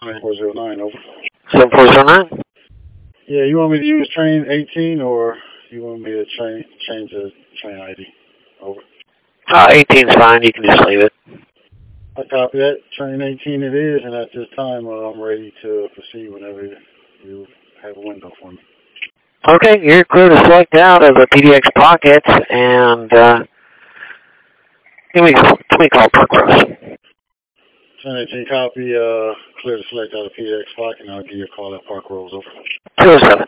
9409, over. 7409? Yeah, you want me to use train 18 or you want me to change the train ID? Over. 18's fine. You can just leave it. I copy that. Train 18 it is, and at this time I'm ready to proceed whenever you have a window for me. Okay, you're clear to select out of the PDX pockets, and give me call Park Rose. Train 18 copy, clear to select out of PDX pocket, and I'll give you a call at Park Rose, over. 207.